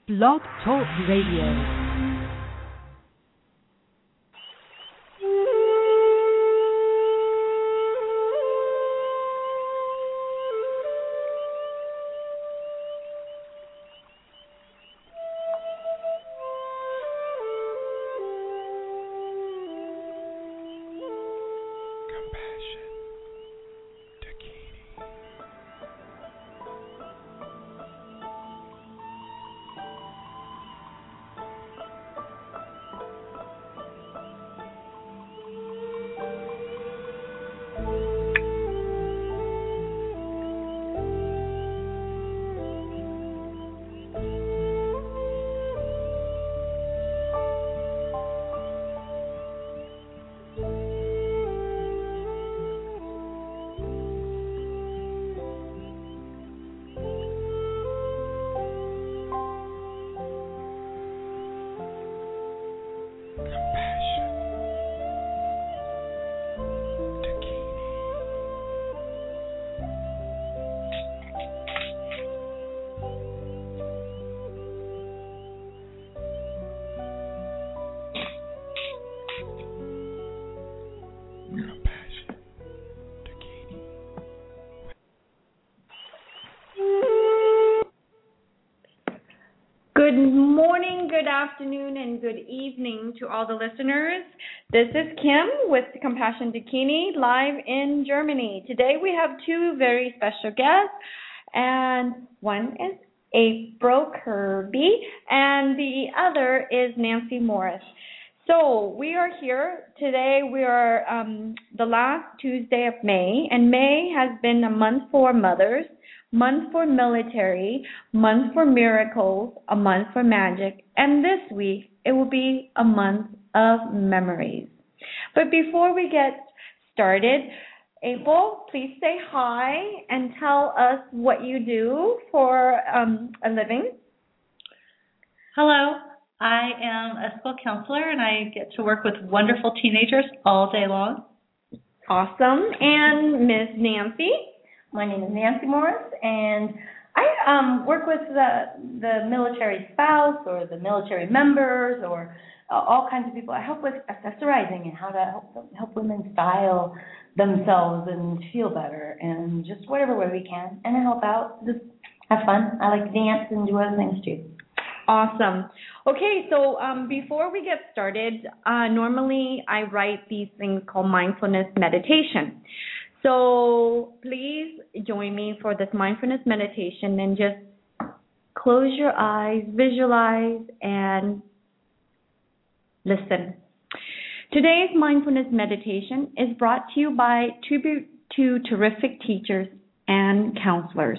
Blog Talk Radio. Good morning, good afternoon, and good evening to all the listeners. This is Kim with Compassion Dakini, live in Germany. Today we have two very special guests, and one is April Kirby, and the other is Nancy Morris. So we are here today. We are the last Tuesday of May, and May has been a month for mothers, month for military, month for miracles, a month for magic, and this week it will be a month of memories. But before we get started, April, please say hi and tell us what you do for a living. Hello, I am a school counselor and I get to work with wonderful teenagers all day long. Awesome. And Miss Nancy? My name is Nancy Morris, and I work with the military spouse or the military members or all kinds of people. I help with accessorizing and how to help women style themselves and feel better, and just whatever way we can. And I help out, just have fun. I like to dance and do other things too. Awesome. Okay, so before we get started, normally I write these things called mindfulness meditation. So please join me for this mindfulness meditation and just close your eyes, visualize, and listen. Today's mindfulness meditation is brought to you by tribute to terrific teachers and counselors.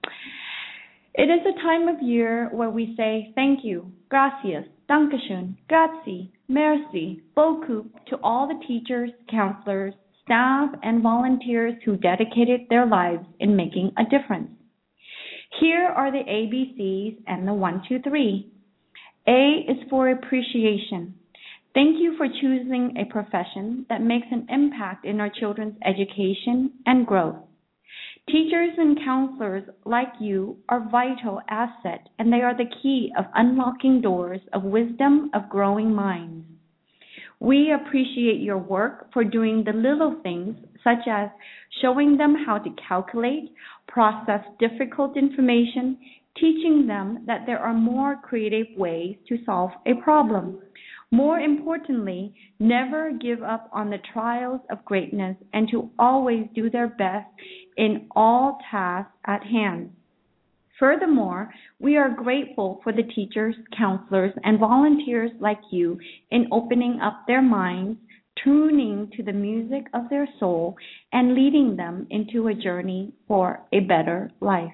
It is a time of year where we say thank you, gracias, dankeschön, grazie, merci, beaucoup to all the teachers, counselors, staff, and volunteers who dedicated their lives in making a difference. Here are the ABCs and the 1, 2, 3. A is for appreciation. Thank you for choosing a profession that makes an impact in our children's education and growth. Teachers and counselors like you are vital asset, and they are the key of unlocking doors of wisdom of growing minds. We appreciate your work for doing the little things, such as showing them how to calculate, process difficult information, teaching them that there are more creative ways to solve a problem. More importantly, never give up on the trials of greatness and to always do their best in all tasks at hand. Furthermore, we are grateful for the teachers, counselors, and volunteers like you in opening up their minds, tuning to the music of their soul, and leading them into a journey for a better life.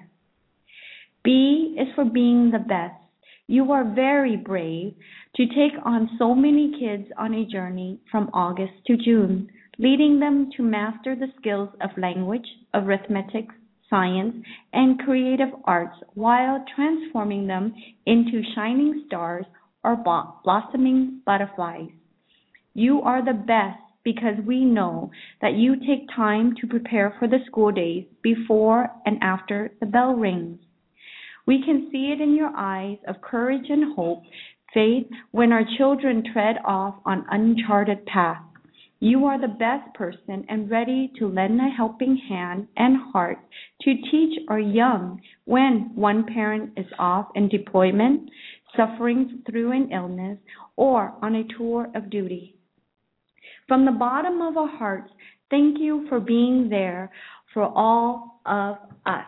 B is for being the best. You are very brave to take on so many kids on a journey from August to June, leading them to master the skills of language, arithmetic, science, and creative arts while transforming them into shining stars or blossoming butterflies. You are the best because we know that you take time to prepare for the school days before and after the bell rings. We can see it in your eyes of courage and hope, faith, when our children tread off on uncharted paths. You are the best person and ready to lend a helping hand and heart to teach our young when one parent is off in deployment, suffering through an illness, or on a tour of duty. From the bottom of our hearts, thank you for being there for all of us.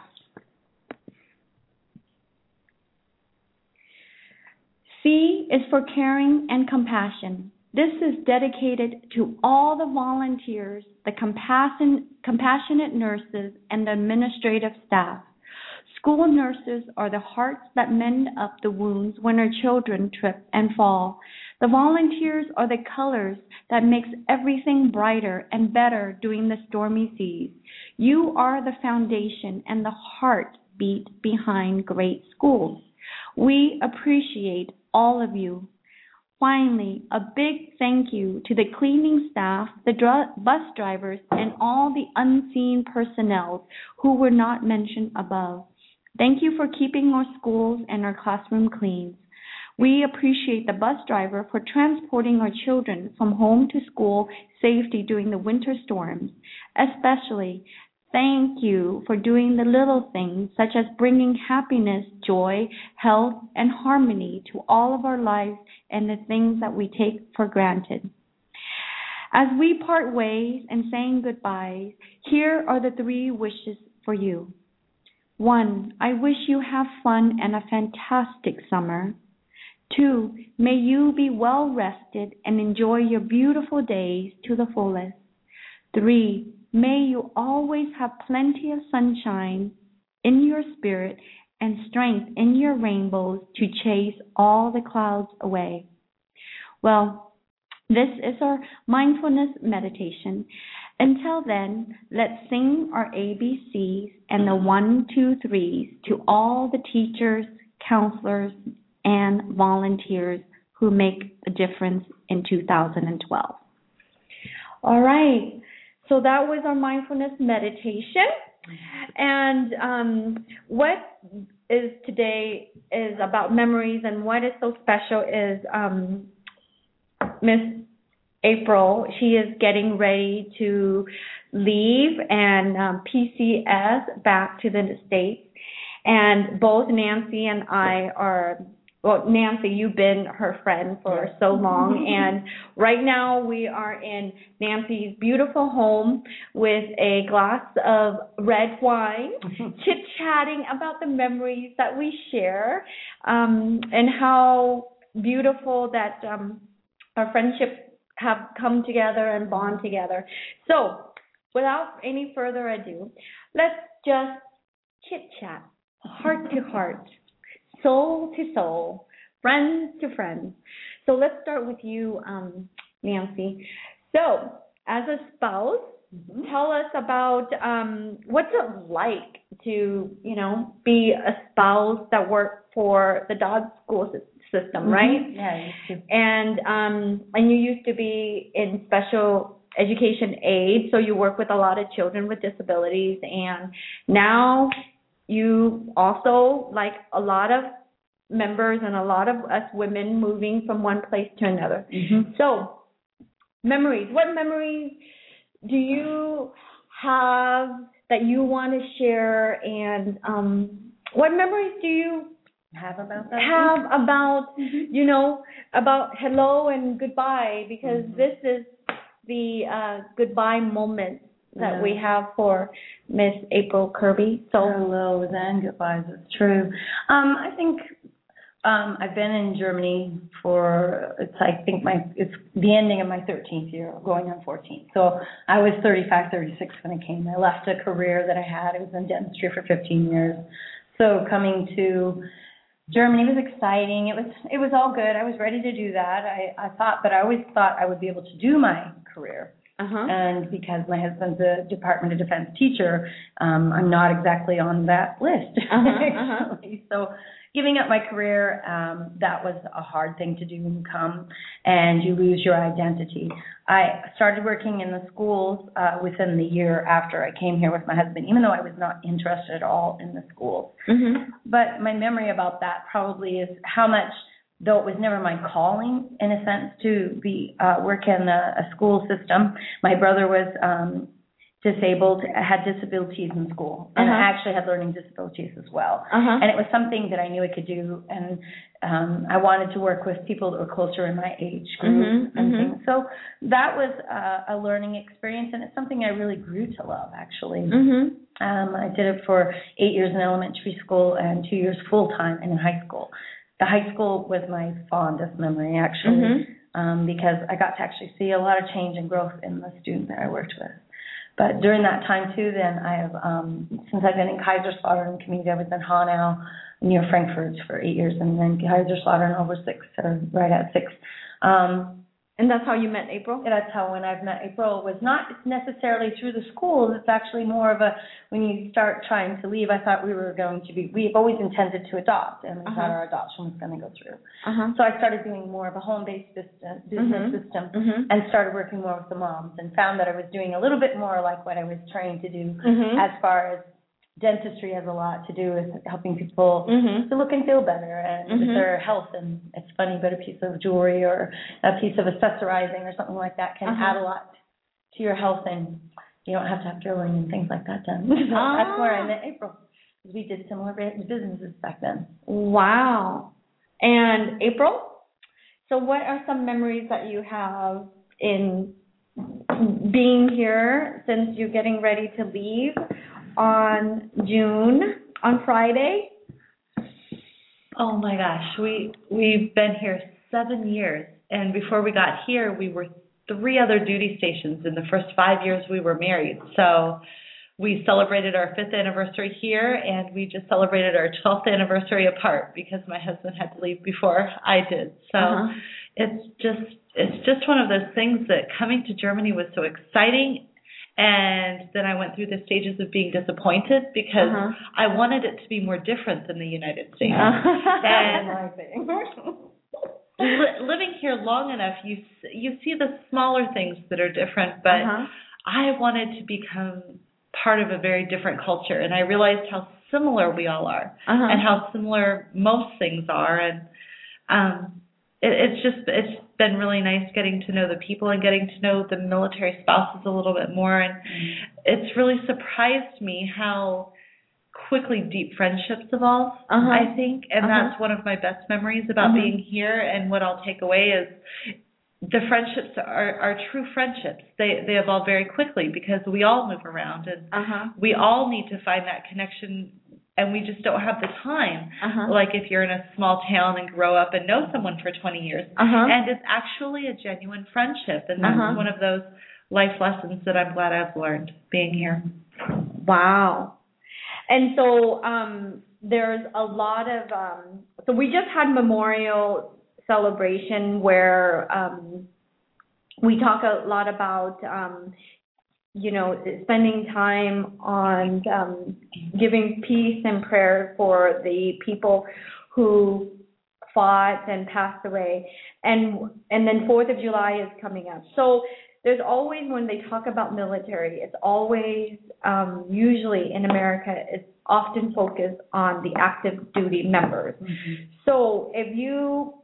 C is for caring and compassion. This is dedicated to all the volunteers, the compassionate nurses, and the administrative staff. School nurses are the hearts that mend up the wounds when our children trip and fall. The volunteers are the colors that makes everything brighter and better during the stormy seas. You are the foundation and the heartbeat behind great schools. We appreciate all of you. Finally, a big thank you to the cleaning staff, the bus drivers, and all the unseen personnel who were not mentioned above. Thank you for keeping our schools and our classroom clean. We appreciate the bus driver for transporting our children from home to school safely during the winter storms. Especially, thank you for doing the little things such as bringing happiness, joy, health, and harmony to all of our lives and the things that we take for granted. As we part ways and saying goodbyes, here are the 3 wishes for you. 1, I wish you have fun and a fantastic summer. 2, may you be well rested and enjoy your beautiful days to the fullest. 3, may you always have plenty of sunshine in your spirit and strength in your rainbows to chase all the clouds away. Well, this is our mindfulness meditation. Until then, let's sing our ABCs and the 1, 2, 3s to all the teachers, counselors, and volunteers who make a difference in 2012. All right. So that was our mindfulness meditation. And what is today is about memories, and what is so special is Miss April, she is getting ready to leave and PCS back to the States. And both Nancy and I are, well, Nancy, you've been her friend for so long. And right now we are in Nancy's beautiful home with a glass of red wine, chit-chatting about the memories that we share, and how beautiful that our friendship have come together and bond together. So without any further ado, let's just chit-chat, heart to heart, soul to soul, friend to friend. So let's start with you, Nancy. So as a spouse, tell us about what's it like to, be a spouse that worked for the Dodge school system, right? Yeah. And you used to be in special education aid, so you work with a lot of children with disabilities, and now you also, like a lot of members and a lot of us women, moving from one place to another. So memories, what memories do you have that you want to share, and what memories do you have about that? About hello and goodbye, because this is the goodbye moment that we have for Miss April Kirby. So hellos and goodbyes, it's true. I think I've been in Germany for, it's the ending of my 13th year, going on 14th. So I was 35, 36 when I came. I left a career that I had. I was in dentistry for 15 years. So coming to Germany was exciting. It was all good. I was ready to do that. I always thought I would be able to do my career And because my husband's a Department of Defense teacher, I'm not exactly on that list. Actually. So giving up my career, that was a hard thing to do when you come and you lose your identity. I started working in the schools within the year after I came here with my husband, even though I was not interested at all in the schools. But my memory about that probably is how much, though it was never my calling, in a sense, to be work in a school system. My brother was disabled, had disabilities in school, and I actually had learning disabilities as well. And it was something that I knew I could do, and I wanted to work with people that were closer in my age group and things. So that was a learning experience, and it's something I really grew to love, actually. I did it for 8 years in elementary school and 2 years full-time in high school. The high school was my fondest memory, actually, because I got to actually see a lot of change and growth in the students that I worked with. But during that time, too, then I have, since I've been in Kaiserslautern community, I was in Hanau near Frankfurt for 8 years, and then Kaiserslautern over 6, or right at 6. And that's how you met April? Yeah, that's how when I've met April. Was not necessarily through the schools. It's actually more of a, when you start trying to leave, I thought we were going to be, we've always intended to adopt, and we thought our adoption was going to go through. So I started doing more of a home-based business system and started working more with the moms, and found that I was doing a little bit more like what I was trained to do as far as dentistry has a lot to do with helping people to look and feel better and with their health. And it's funny, but a piece of jewelry or a piece of accessorizing or something like that can add a lot to your health, and you don't have to have drilling and things like that done. So that's where I met April. We did similar businesses back then. Wow. And April, so what are some memories that you have in being here since you're getting ready to leave on Friday? Oh my gosh, we've been here 7 years, and before we got here, we were 3 other duty stations in the first 5 years we were married. So we celebrated our 5th anniversary here, and we just celebrated our 12th anniversary apart because my husband had to leave before I did. So it's just one of those things that coming to Germany was so exciting. And then I went through the stages of being disappointed because I wanted it to be more different than the United States. And living here long enough, you see the smaller things that are different, but I wanted to become part of a very different culture, and I realized how similar we all are and how similar most things are. And it's been really nice getting to know the people and getting to know the military spouses a little bit more. And it's really surprised me how quickly deep friendships evolve, I think. And that's one of my best memories about being here. And what I'll take away is the friendships are true friendships. They evolve very quickly because we all move around, and we all need to find that connection. And we just don't have the time, like if you're in a small town and grow up and know someone for 20 years. And it's actually a genuine friendship. And that's one of those life lessons that I'm glad I've learned being here. Wow. And so there's a lot of, so we just had Memorial Celebration where we talk a lot about, spending time on giving peace and prayer for the people who fought and passed away. And then 4th of July is coming up. So there's always, when they talk about military, it's always, usually in America, it's often focused on the active duty members. So if you,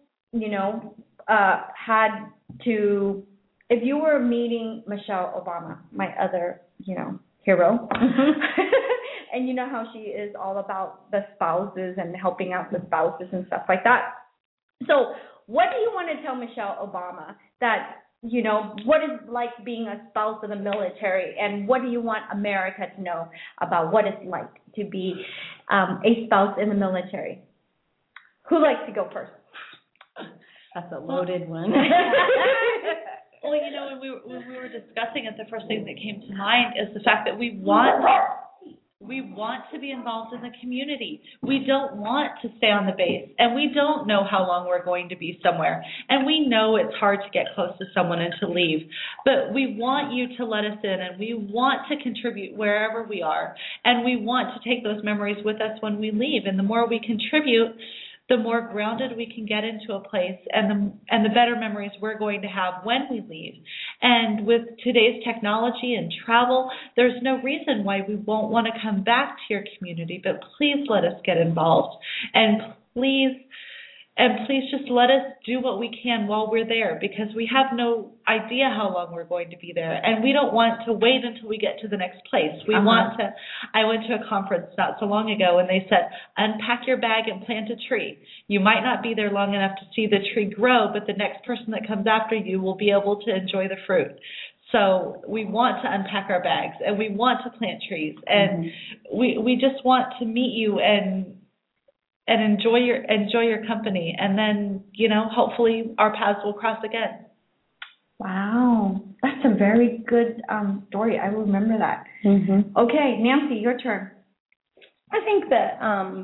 if you were meeting Michelle Obama, my other, hero, and you know how she is all about the spouses and helping out the spouses and stuff like that. So what do you want to tell Michelle Obama that, what is like being a spouse of the military, and what do you want America to know about what it's like to be a spouse in the military? Who likes to go first? That's a loaded one. Well, when we were discussing it, the first thing that came to mind is the fact that we want We want to be involved in the community. We don't want to stay on the base, and we don't know how long we're going to be somewhere. And we know it's hard to get close to someone and to leave, but we want you to let us in, and we want to contribute wherever we are, and we want to take those memories with us when we leave. And the more we contribute, the more grounded we can get into a place, and the better memories we're going to have when we leave. And with today's technology and travel, there's no reason why we won't want to come back to your community, but please let us get involved. And please just let us do what we can while we're there, because we have no idea how long we're going to be there, and we don't want to wait until we get to the next place. I went to a conference not so long ago, and they said, unpack your bag and plant a tree. You might not be there long enough to see the tree grow, but the next person that comes after you will be able to enjoy the fruit. So we want to unpack our bags, and we want to plant trees, and we just want to meet you and enjoy your company, and then, hopefully our paths will cross again. Wow, that's a very good story. I will remember that. Mm-hmm. Okay, Nancy, your turn. I think that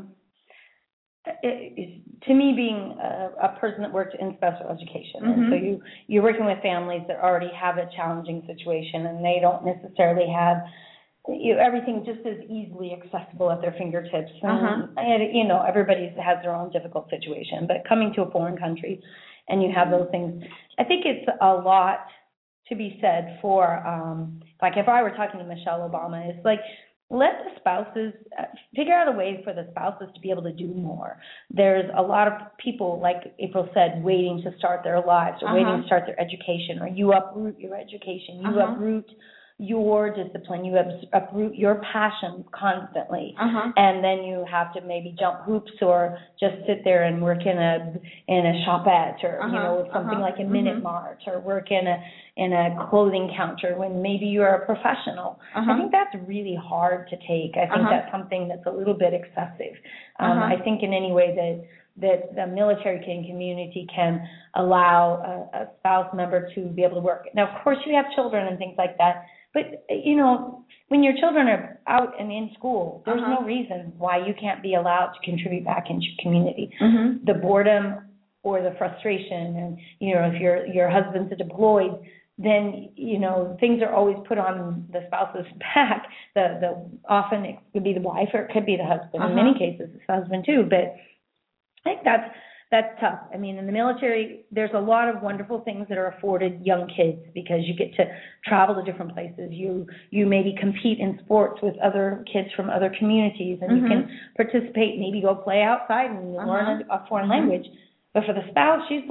to me, being a person that works in special education, and so you're working with families that already have a challenging situation, and they don't necessarily have everything just as easily accessible at their fingertips. And, everybody has their own difficult situation. But coming to a foreign country and you have those things, I think it's a lot to be said for, like if I were talking to Michelle Obama, it's like, let the spouses figure out a way for the spouses to be able to do more. There's a lot of people, like April said, waiting to start their lives or waiting to start their education, or you uproot your education, you uproot your discipline, you uproot your passions constantly, and then you have to maybe jump hoops or just sit there and work in a shopette or something like a Minute Mart, or work in a clothing counter when maybe you're a professional. I think that's really hard to take. I think that's something that's a little bit excessive. I think in any way that the military community can allow a spouse member to be able to work. Now, of course, you have children and things like that, but, when your children are out and in school, there's no reason why you can't be allowed to contribute back into your community. The boredom or the frustration, and, if your husband's deployed, then, things are always put on the spouse's back. Often it could be the wife or it could be the husband. In many cases, it's the husband too, but I think that's tough. I mean, in the military, there's a lot of wonderful things that are afforded young kids because you get to travel to different places. You maybe compete in sports with other kids from other communities, and you can participate, maybe go play outside and learn a foreign language. But for the spouse, he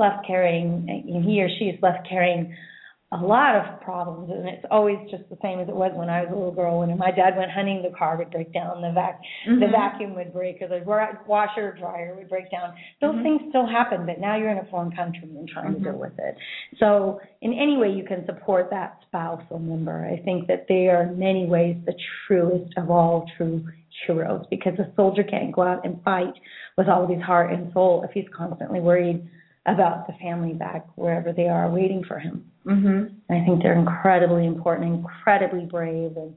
or she is left carrying a lot of problems, and it's always just the same as it was when I was a little girl. When my dad went hunting, the car would break down, the vacuum would break, or the washer or dryer would break down. Those things still happen, but now you're in a foreign country and trying to deal with it. So in any way you can support that spousal member, I think that they are in many ways the truest of all true heroes, because a soldier can't go out and fight with all of his heart and soul if he's constantly worried about the family back wherever they are waiting for him. I think they're incredibly important, incredibly brave, and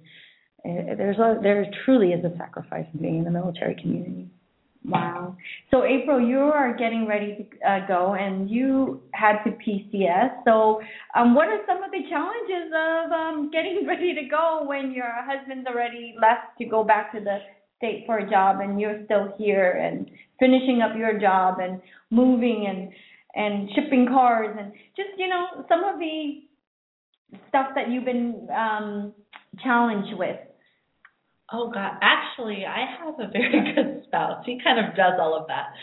there truly is a sacrifice in being in the military community. Wow. So, April, you are getting ready to go, and you had to PCS. So what are some of the challenges of getting ready to go when your husband's already left to go back to the States for a job, and you're still here and finishing up your job and moving and shipping cars, and just, some of the stuff that you've been challenged with? Oh, God. Actually, I have a very good spouse. He kind of does all of that.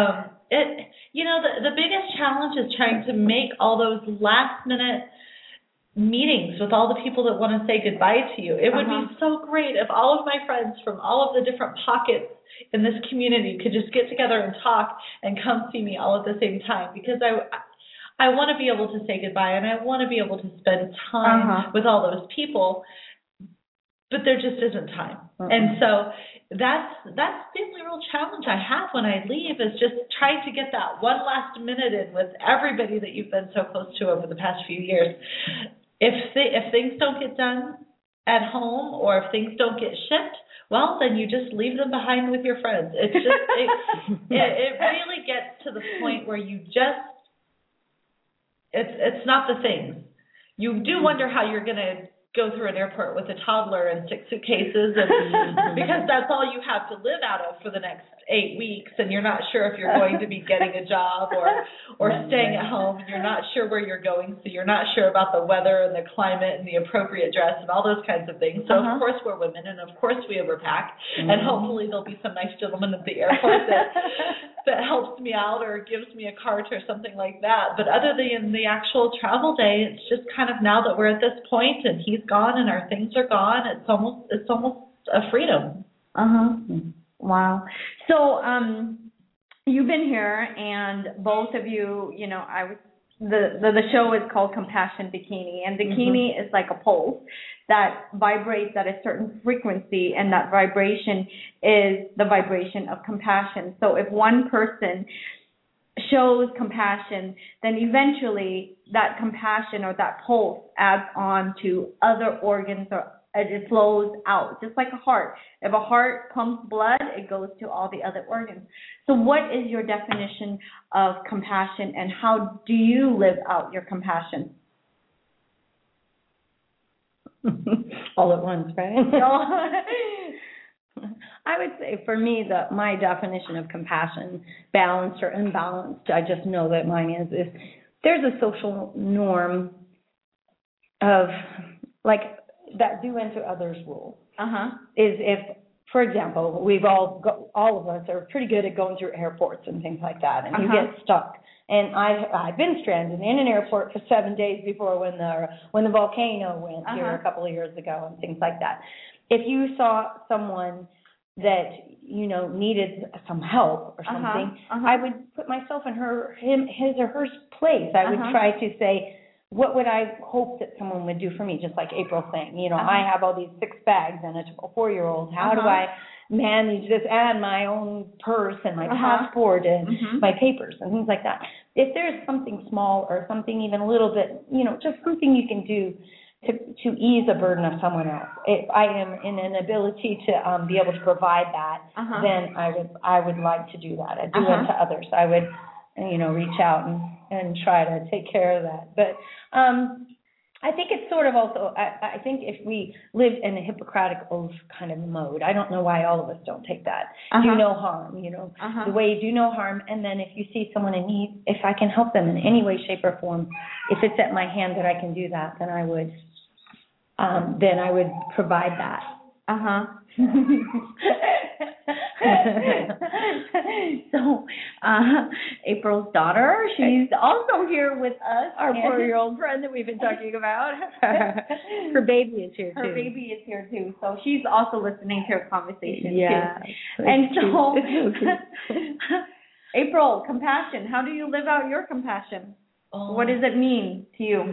The biggest challenge is trying to make all those last-minute meetings with all the people that want to say goodbye to you. It would be so great if all of my friends from all of the different pockets in this community could just get together and talk and come see me all at the same time, because I want to be able to say goodbye, and I want to be able to spend time with all those people, but there just isn't time. And so that's the only real challenge I have when I leave, is just trying to get that one last minute in with everybody that you've been so close to over the past few years. If things don't get done at home, or if things don't get shipped, well, then you just leave them behind with your friends. It's just, it really gets to the point where you just, it's not the thing. You do wonder how you're going to go through an airport with a toddler and 6 suitcases, and because that's all you have to live out of for the next 8 weeks, and you're not sure if you're going to be getting a job or staying at home, and you're not sure where you're going, so you're not sure about the weather and the climate and the appropriate dress and all those kinds of things. So of course we're women, and of course we overpack, and hopefully there'll be some nice gentleman at the airport that helps me out or gives me a cart or something like that. But other than the actual travel day, it's just kind of, now that we're at this point and he's gone and our things are gone, it's almost a freedom. Wow. So you've been here, and both of you, the show is called Compassion Bikini, and bikini is like a pulse that vibrates at a certain frequency, and that vibration is the vibration of compassion. So if one person shows compassion, then eventually that compassion or that pulse adds on to other organs, or it flows out, just like a heart. If a heart pumps blood, it goes to all the other organs. So what is your definition of compassion, and how do you live out your compassion? All at once, right? I would say for me, my definition of compassion, balanced or imbalanced, I just know that mine is there's a social norm of like that do unto others rule. Is if, for example, all of us are pretty good at going through airports and things like that, and you get stuck. And I've been stranded in an airport for 7 days before when the volcano went here a couple of years ago and things like that. If you saw someone that needed some help or something, I would put myself in his or her place. I would try to say, what would I hope that someone would do for me? Just like April saying, I have all these 6 bags and a 4-year-old. How do I manage this, and my own purse and my passport and my papers and things like that? If there's something small or something even a little bit, just something you can do to ease a burden of someone else. If I am in an ability to be able to provide that, then I would like to do that. I'd do it to others. I would, reach out and try to take care of that. But I think it's sort of also, I think if we live in a Hippocratic oath kind of mode, I don't know why all of us don't take that. Do no harm, the way you do no harm. And then if you see someone in need, if I can help them in any way, shape, or form, if it's at my hand that I can do that, then I would provide that. So, April's daughter, she's also here with us. Our 4-year-old friend that we've been talking about. Her baby is here too. Her baby is here too. So she's also listening to our conversation too. And so, April, compassion. How do you live out your compassion? What does it mean to you?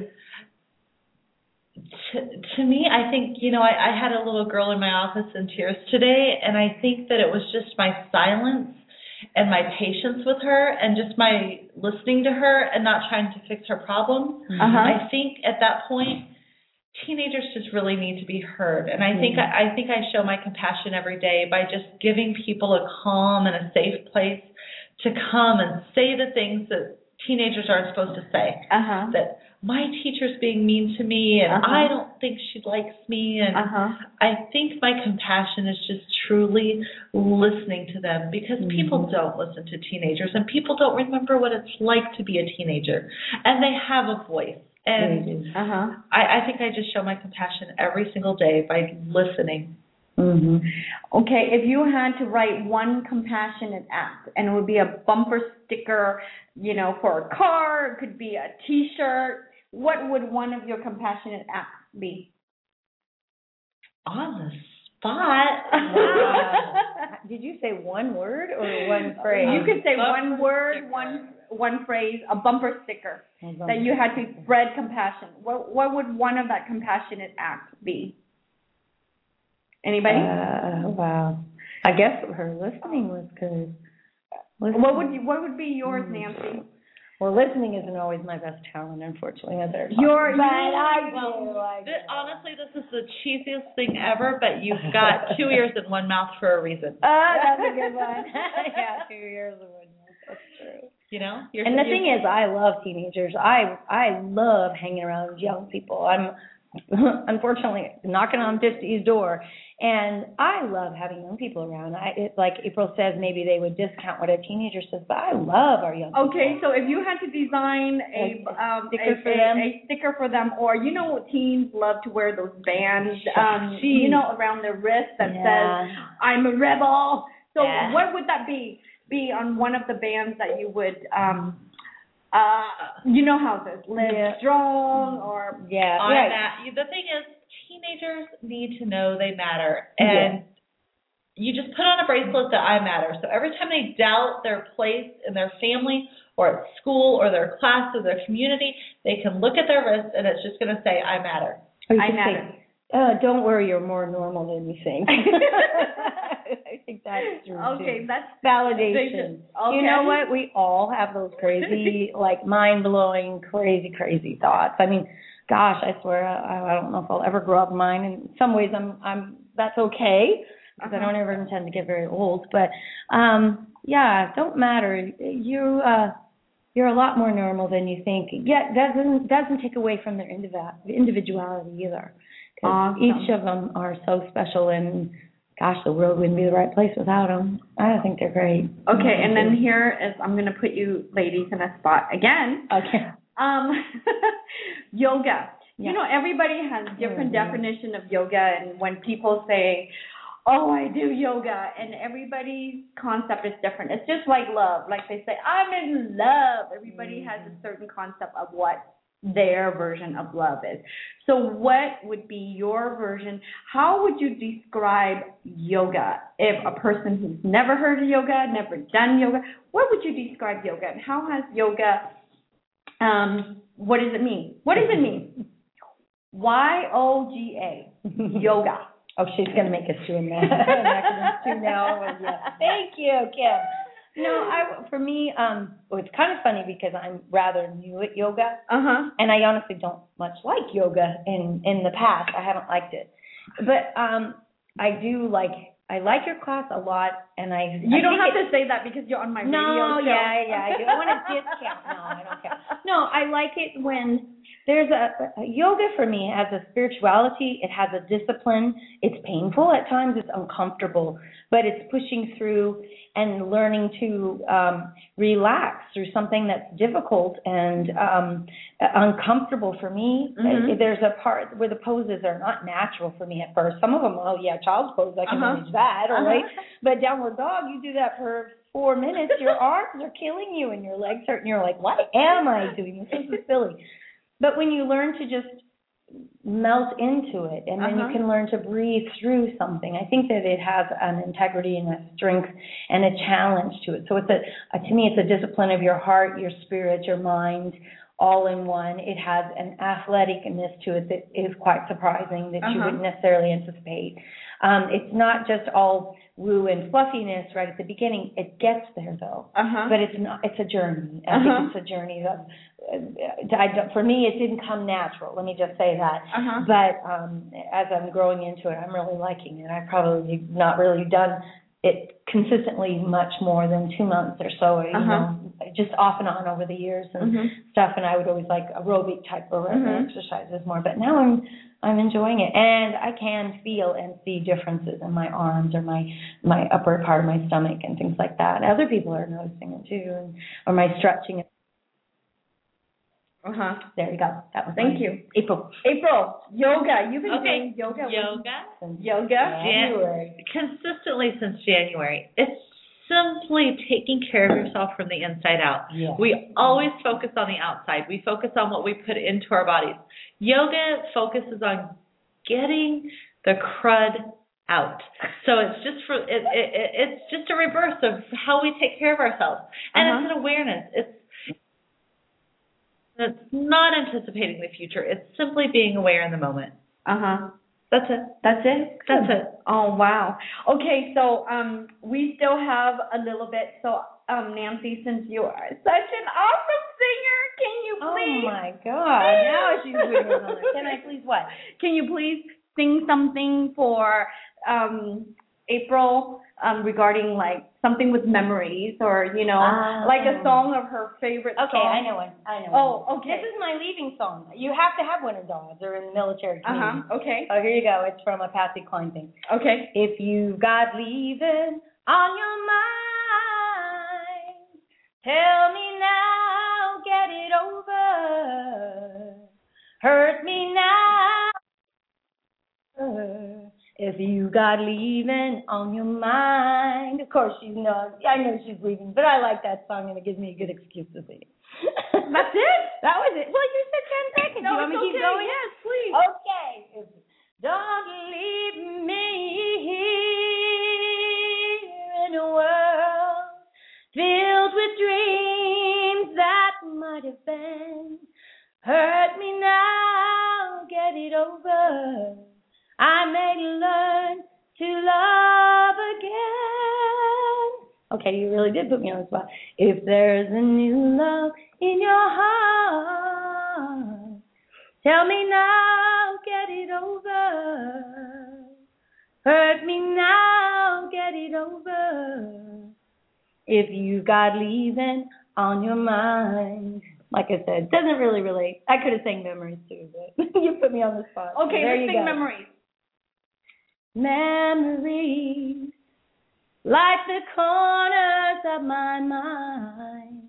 To me, I think, I had a little girl in my office in tears today, and I think that it was just my silence and my patience with her and just my listening to her and not trying to fix her problems. I think at that point, teenagers just really need to be heard. And I think I show my compassion every day by just giving people a calm and a safe place to come and say the things that teenagers aren't supposed to say. That my teacher's being mean to me, and I don't think she likes me. And I think my compassion is just truly listening to them, because people don't listen to teenagers, and people don't remember what it's like to be a teenager. And they have a voice. And I think I just show my compassion every single day by listening. Okay, if you had to write one compassionate act, and it would be a bumper sticker, for a car, it could be a T-shirt, what would one of your compassionate acts be? On the spot. Did you say one word or one phrase? You could say one word, one phrase, a bumper sticker that you had to spread compassion. What would one of that compassionate acts be? Anybody? Wow. I guess her listening was good. What would be yours, Nancy? Well, listening isn't always my best talent, unfortunately. I better talk. Honestly, this is the cheesiest thing ever, but you've got 2 ears and 1 mouth for a reason. That's a good one. Yeah, 2 ears and 1 mouth. That's true. You know? And the thing is, I love teenagers. I love hanging around young people. I'm unfortunately knocking on 50's door, and I love having young people around. Like April says, maybe they would discount what a teenager says, but I love our young people. Okay, so if you had to design a sticker for them, or you know, teens love to wear those bands, you know, around their wrist that says "I'm a rebel." So what would that be? Be on one of the bands that you would. You know how this live strong or The thing is, teenagers need to know they matter, and you just put on a bracelet that I matter. So every time they doubt their place in their family or at school or their class or their community, they can look at their wrist and it's just going to say I matter. I matter. Don't worry, you're more normal than you think. I think that's true. Okay, that's validation. Okay. You know what? We all have those crazy, like mind-blowing, crazy thoughts. I mean, gosh, I swear, I don't know if I'll ever grow up mine. In some ways, that's okay because I don't ever intend to get very old. But don't matter. You're a lot more normal than you think. Yet doesn't take away from their individuality either. Awesome. Each of them are so special, and gosh, the world wouldn't be the right place without them. I think they're great. Okay, and then here is, I'm going to put you ladies in a spot again. Okay. Yoga. You know, everybody has different definition of yoga, and when people say, oh, I do yoga, and everybody's concept is different. It's just like love. Like they say, I'm in love. Everybody has a certain concept of what their version of love is. So what would be your version? How would you describe yoga? If a person who's never heard of yoga, never done yoga, what would you describe yoga? And how has yoga, what does it mean? What does it mean? Y-O-G-A, yoga. Oh, she's going to make us do a acronym now. Thank you, Kim. No, for me, it's kind of funny because I'm rather new at yoga, and I honestly don't much like yoga in the past. I haven't liked it, but I like your class a lot, and You don't have to say that because you're on my radio show. I do. I want a discount. No, I don't care. No, I like it when there's a yoga for me has a spirituality. It has a discipline. It's painful at times. It's uncomfortable, but it's pushing through and learning to relax through something that's difficult and uncomfortable for me. There's a part where the poses are not natural for me at first. Some of them, child's pose, I can manage that, all right? But downward dog, you do that for 4 minutes, your arms are killing you and your legs hurt, and you're like, what am I doing? This is silly. But when you learn to just melt into it, and then you can learn to breathe through something, I think that it has an integrity and a strength and a challenge to it. So it's to me, it's a discipline of your heart, your spirit, your mind, all in one. It has an athleticness to it that is quite surprising that you wouldn't necessarily anticipate. It's not just all woo and fluffiness right at the beginning. It gets there though, but it's not. It's a journey. I think it's a journey of. For me, it didn't come natural. Let me just say that. But as I'm growing into it, I'm really liking it. I've probably not really done it consistently much more than 2 months or so. You know, just off and on over the years and stuff. And I would always like aerobic type of exercises more. But now I'm enjoying it, and I can feel and see differences in my arms or my upper part of my stomach and things like that. Other people are noticing it too, or my stretching. There you go. That was Thank you. April, yoga. You've been doing yoga. Consistently since January. It's simply taking care of yourself from the inside out. Yeah. We always focus on the outside. We focus on what we put into our bodies. Yoga focuses on getting the crud out. So it's just it's just a reverse of how we take care of ourselves. And it's an awareness. It's not anticipating the future. It's simply being aware in the moment. That's it. That's it? That's it. Oh, wow. Okay, so we still have a little bit. So, Nancy, since you are such an awesome Oh my God! Now she's doing another. Can I please what? Can you please sing something for April regarding like something with memories or like a song of her favorite song? Okay, I know one. Oh, okay. This is my leaving song. You have to have one of those. They're in the military community. Okay. Oh, here you go. It's from a Patsy Cline thing. Okay. If you've got leaving on your mind, tell me now, get it over. Hurt me now. If you got leaving on your mind. Of course, I know she's leaving, but I like that song and it gives me a good excuse to sing it. That's it? That was it. Well, you said 10 seconds. No, you want me to keep going? Yes, please. Okay. Don't leave me here in a world filled with dreams that might have been. Hurt me now, get it over. I may learn to love again. Okay, you really did put me on the spot. If there's a new love in your heart, tell me now, get it over. Hurt me now, get it over. If you got leaving on your mind. Like I said, doesn't really relate. I could have sang Memories too, but you put me on the spot. Okay, let's sing Memories. Memories, like the corners of my mind,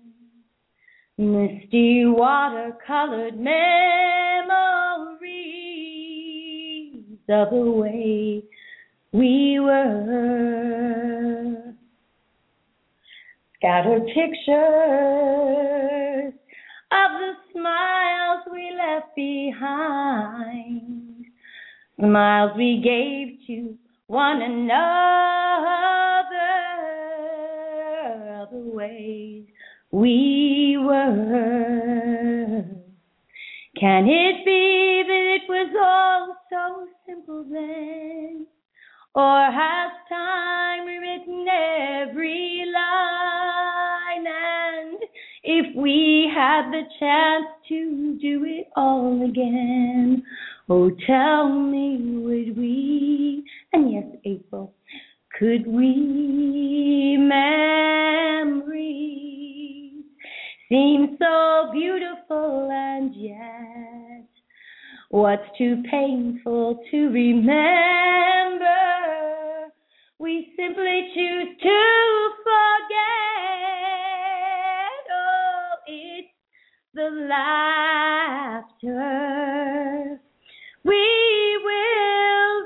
misty watercolored memories of the way we were. Scattered pictures of the smiles we left behind, smiles we gave to one another, of the ways we were. Can it be that it was all so simple then? Or has time rewritten every line? And if we had the chance to do it all again, oh, tell me, would we? And yes, April, could we? Memories seem so beautiful, and yet what's too painful to remember? We simply choose to forget. Oh, it's the laughter we will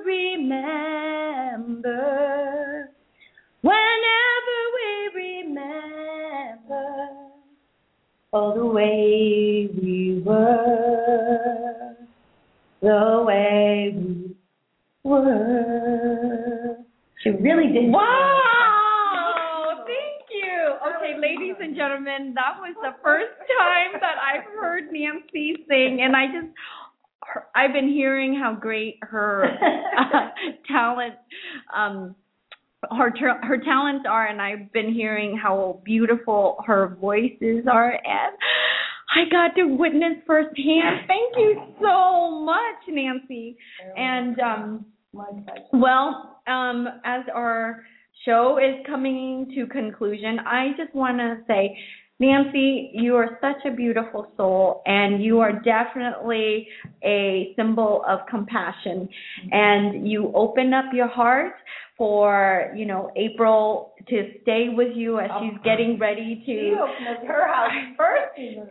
remember whenever we remember all the way we were, the way we were. She really did. Wow! Thank you. Okay, ladies and gentlemen, that was the first time that I've heard Nancy sing, and I've been hearing how great her talent, her talents are, and I've been hearing how beautiful her voices are, and I got to witness firsthand. Thank you so much, Nancy. And as our show is coming to conclusion, I just want to say, Nancy, you are such a beautiful soul, and you are definitely a symbol of compassion. And you open up your heart for, April to stay with you as she's getting ready to. She opened up her house first.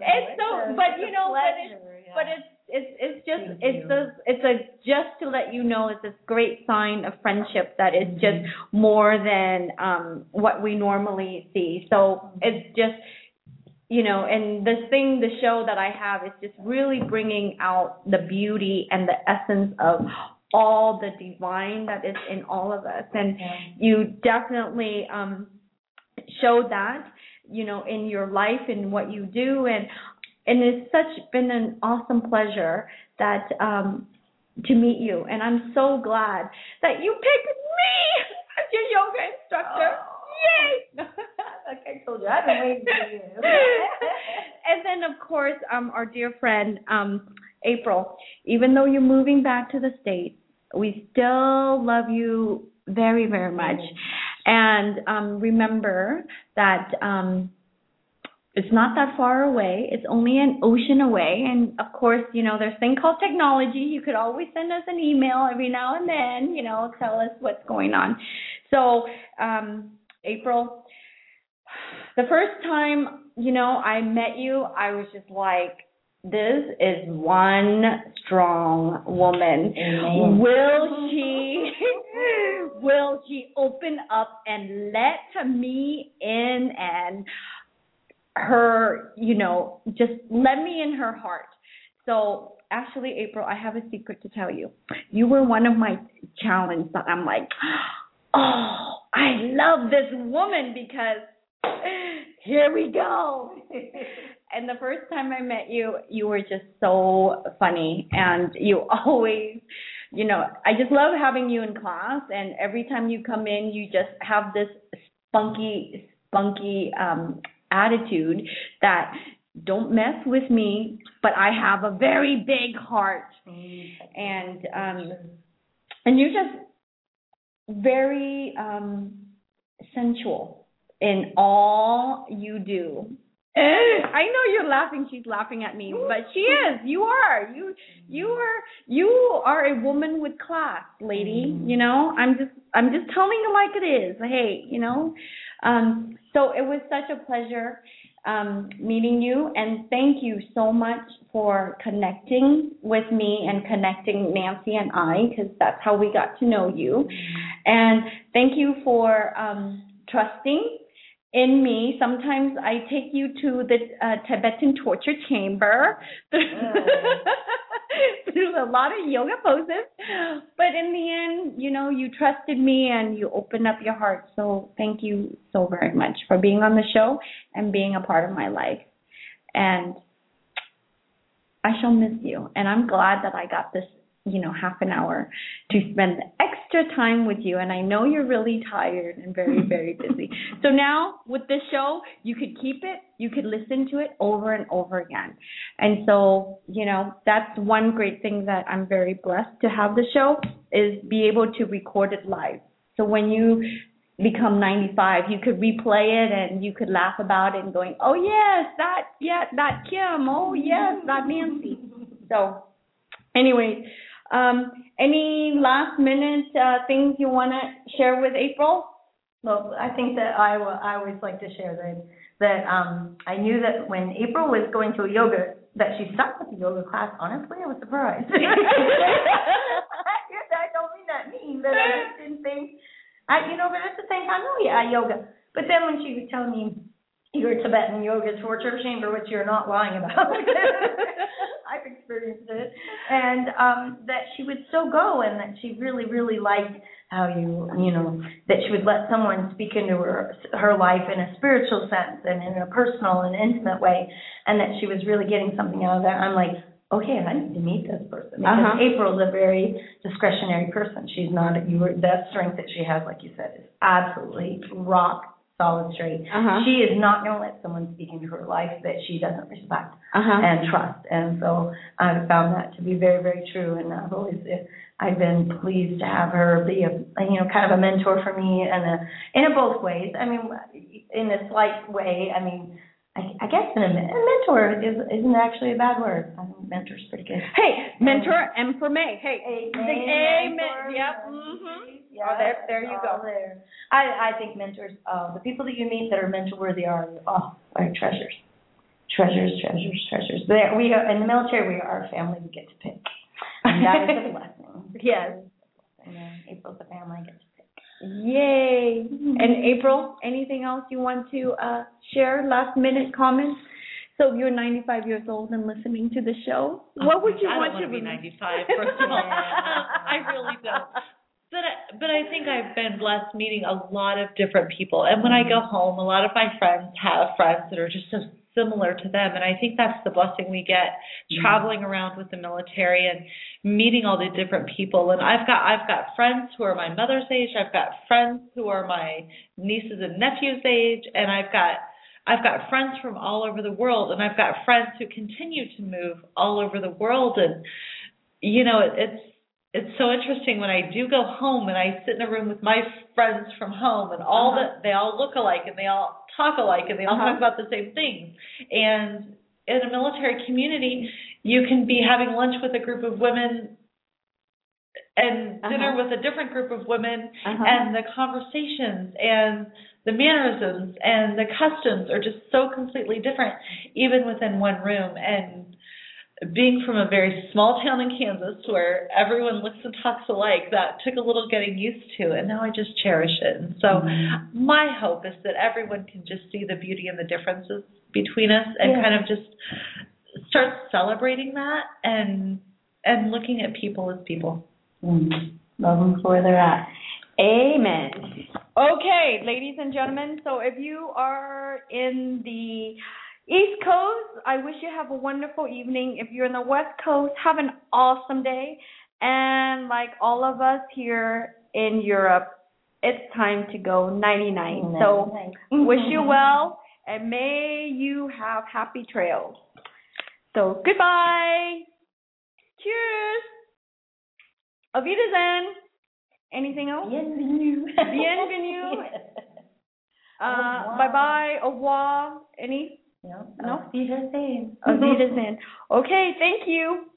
It's just to let you know, it's a great sign of friendship that is just more than what we normally see. So it's just, and the show that I have is just really bringing out the beauty and the essence of all the divine that is in all of us. And you definitely show that, in your life and what you do. And it's been an awesome pleasure that to meet you. And I'm so glad that you picked me as your yoga instructor. Yay! Like I told you, I've been waiting for you. And then then, of course, our dear friend, April, even though you're moving back to the States, we still love you very, very much. And remember that it's not that far away. It's only an ocean away. And, of course, you know, there's a thing called technology. You could always send us an email every now and then, you know, tell us what's going on. So, April, the first time, you know, I met you, I was just like, this is one strong woman. Amen. Will she open up and let me in and her, you know, just let me in her heart. So actually, April, I have a secret to tell you. You were one of my challenges that I'm like, oh, I love this woman because here we go. And the first time I met you, you were just so funny. And you always, you know, I just love having you in class. And every time you come in, you just have this spunky attitude that don't mess with me, but I have a very big heart. And you're just very sensual in all you do. I know you're laughing. She's laughing at me, but she is. You are. You are a woman with class, lady. You know. I'm just telling you like it is. Hey, you know. So it was such a pleasure meeting you, and thank you so much for connecting with me and connecting Nancy and I, because that's how we got to know you. And thank you for trusting in me. Sometimes I take you to the Tibetan torture chamber through a lot of yoga poses. But in the end, you know, you trusted me and you opened up your heart. So thank you so very much for being on the show and being a part of my life. And I shall miss you. And I'm glad that I got this, you know, half an hour to spend extra time with you. And I know you're really tired and very, very busy. So now with this show, you could keep it, you could listen to it over and over again. And so, you know, that's one great thing that I'm very blessed to have the show, is be able to record it live. So when you become 95, you could replay it and you could laugh about it and going, oh yes, that Kim, oh yes, that Nancy. So anyway, any last minute things you want to share with April? Well, I think that I always like to share that I knew that when April was going to a yoga, that she stopped at the yoga class. Honestly, I was surprised. I don't mean that mean, but I just didn't think, but at the same time, yoga. But then when she was telling me your Tibetan yoga torture chamber, which you're not lying about, I've experienced it, and that she would still go, and that she really, really liked how that she would let someone speak into her life in a spiritual sense and in a personal and intimate way, and that she was really getting something out of that. I'm like, okay, I need to meet this person, because April's a very discretionary person. She's not, that strength that she has, like you said, is absolutely rock solid straight. She is not going to let someone speak into her life that she doesn't respect and trust. And so I've found that to be very, very true. And I've been pleased to have her be kind of a mentor for me, and in both ways. I mean, in a slight way. I mean, I guess a mentor isn't actually a bad word. I think mentor's pretty good. Hey, mentor, M for May. Hey, amen. Yep. Yeah, there you go. There. I think mentors, the people that you meet that are mentor-worthy are treasures. Treasures. There, we are, in the military, we are a family we get to pick. And that is a blessing. Yes. And April's a family I get to pick. Yay. And April, anything else you want to share? Last minute comments? So you're 95 years old and listening to the show. What would you want to be 95, first of all. I really don't. But I think I've been blessed meeting a lot of different people. And when I go home, a lot of my friends have friends that are just so similar to them. And I think that's the blessing we get, traveling around with the military and meeting all the different people. And I've got friends who are my mother's age. I've got friends who are my nieces and nephews' age. And I've got I've got friends from all over the world, and I've got friends who continue to move all over the world. And, you know, it's so interesting when I do go home and I sit in a room with my friends from home, and they all look alike, and they all talk alike, and they all talk about the same things. And in a military community, you can be having lunch with a group of women and dinner with a different group of women, and the conversations and the mannerisms and the customs are just so completely different, even within one room. And being from a very small town in Kansas where everyone looks and talks alike, that took a little getting used to, and now I just cherish it. And so my hope is that everyone can just see the beauty and the differences between us, and kind of just start celebrating that and looking at people as people. Love them for where they're at. Amen. Okay, ladies and gentlemen, so if you are in the East Coast, I wish you have a wonderful evening. If you're in the West Coast, have an awesome day. And like all of us here in Europe, it's time to go nighty-night. So wish you well, and may you have happy trails. So goodbye. Cheers. Auf Wiedersehen. Anything else? Bienvenue. Bienvenue. Bye-bye. Au revoir. Any? No? Auf Wiedersehen. Auf Wiedersehen. Okay, thank you.